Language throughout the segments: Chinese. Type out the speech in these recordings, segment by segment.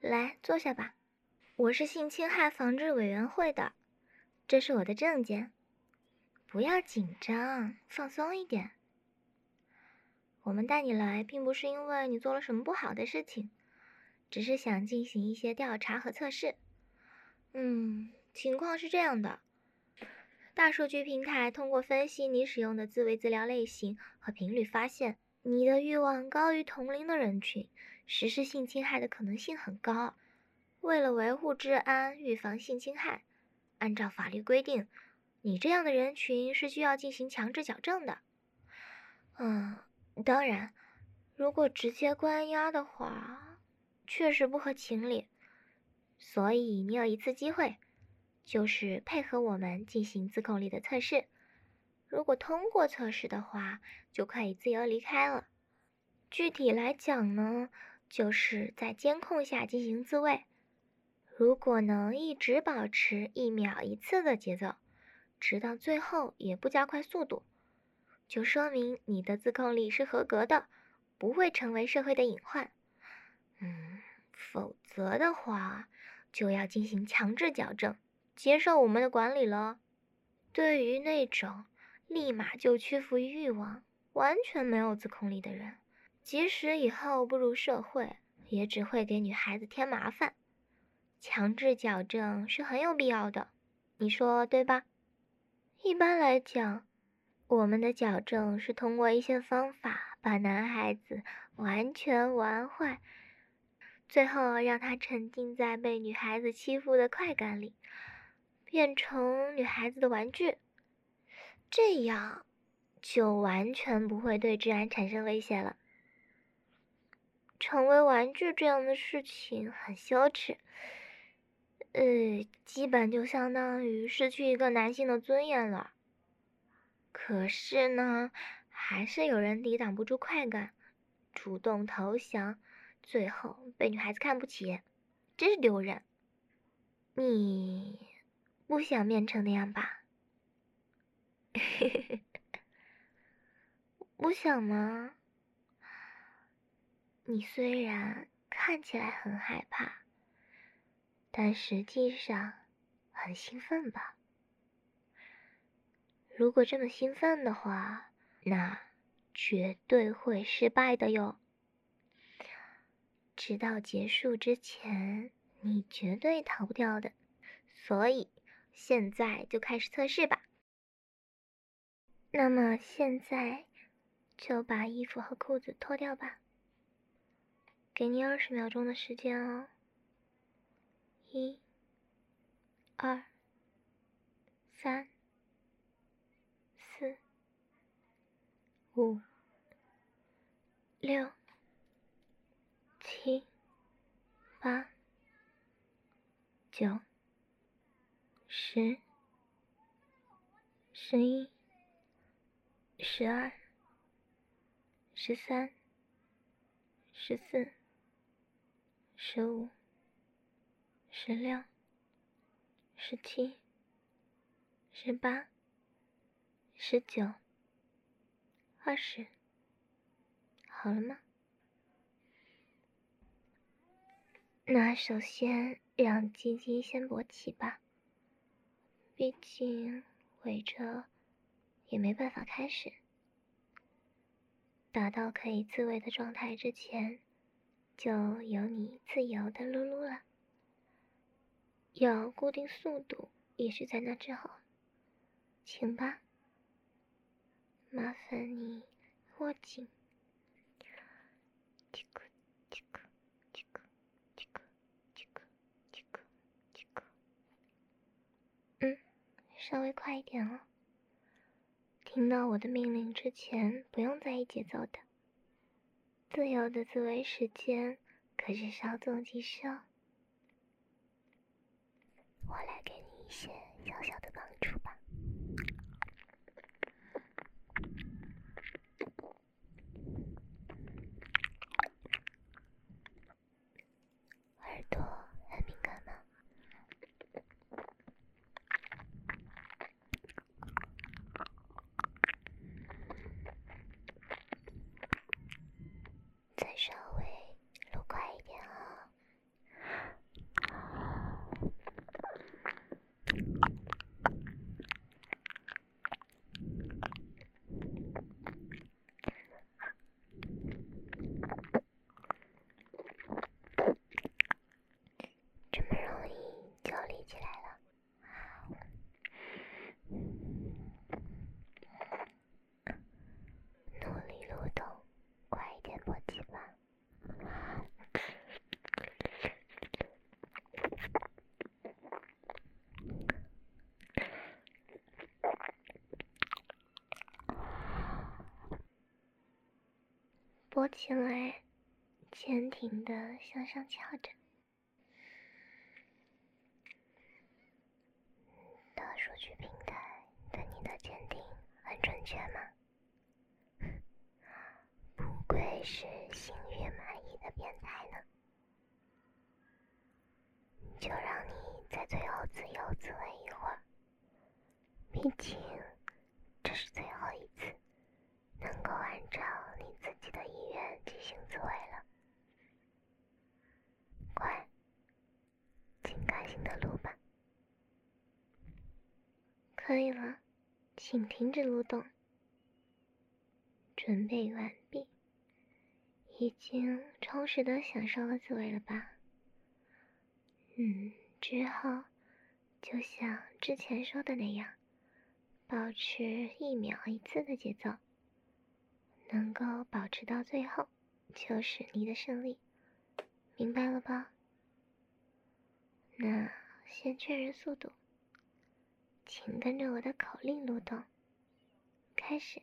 来，坐下吧。我是性侵害防治委员会的，这是我的证件。不要紧张，放松一点。我们带你来并不是因为你做了什么不好的事情，只是想进行一些调查和测试。情况是这样的，大数据平台通过分析你使用的自慰资料类型和频率，发现你的欲望高于同龄的人群，实施性侵害的可能性很高。为了维护治安，预防性侵害，按照法律规定，你这样的人群是需要进行强制矫正的。当然，如果直接关押的话，确实不合情理。所以你有一次机会，就是配合我们进行自控力的测试。如果通过测试的话，就可以自由离开了。具体来讲呢，就是在监控下进行自慰。如果能一直保持1秒1次的节奏，直到最后也不加快速度，就说明你的自控力是合格的，不会成为社会的隐患。否则的话，就要进行强制矫正，接受我们的管理了。对于那种立马就屈服于欲望，完全没有自控力的人，即使以后步入社会，也只会给女孩子添麻烦。强制矫正是很有必要的，你说对吧？一般来讲，我们的矫正是通过一些方法把男孩子完全玩坏，最后让他沉浸在被女孩子欺负的快感里，变成女孩子的玩具。这样就完全不会对治安产生威胁了。成为玩具这样的事情很羞耻，基本就相当于失去一个男性的尊严了。可是呢，还是有人抵挡不住快感，主动投降，最后被女孩子看不起，真是丢人。你不想变成那样吧？不想吗？你虽然看起来很害怕，但实际上很兴奋吧？如果这么兴奋的话，那绝对会失败的哟。直到结束之前，你绝对逃不掉的。所以，现在就开始测试吧。那么现在就把衣服和裤子脱掉吧。给你20秒钟的时间哦。1、2、3、4、5、6、7、8、9、10、11、12、13、14、15、16、17、18、19、20，好了吗？那首先让鸡鸡先勃起吧，毕竟围着也没办法开始。达到可以自慰的状态之前，就由你自由的撸撸了。要固定速度，也是在那之后。请吧，麻烦你握紧。稍微快一点哦。听到我的命令之前，不用在意节奏的。自由的自慰时间可是稍纵即逝哦。我来给你一些小小的帮助吧。耳朵很敏感吗？再稍微录快一点哦。 坐起来，坚挺地向上翘着。大数据平台对你的鉴定很准确吗？不愧是性欲满意的变态呢。就让你在最后自由自慰一会儿，毕竟这是最后一次能够按照你自己的意愿进行自慰了。快，请开心的撸吧。可以了，请停止撸动。准备完毕，已经充实的享受了自慰了吧？之后就像之前说的那样，保持1秒1次的节奏，能够保持到最后就是你的胜利，明白了吧？那先确认速度，请跟着我的口令撸动，开始。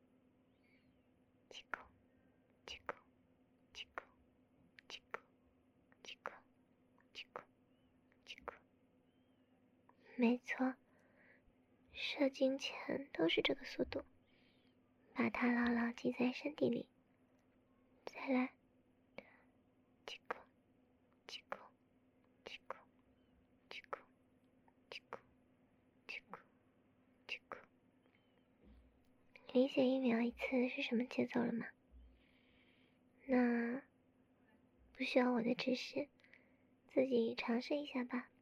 几口，几口，几口，几口，几口，几口，几口。没错，射精前都是这个速度，把它牢牢记在身体里。再来，几口，几口，几口，几口，几口，几口，几口。理解1秒1次是什么节奏了吗？那不需要我的指示，自己尝试一下吧。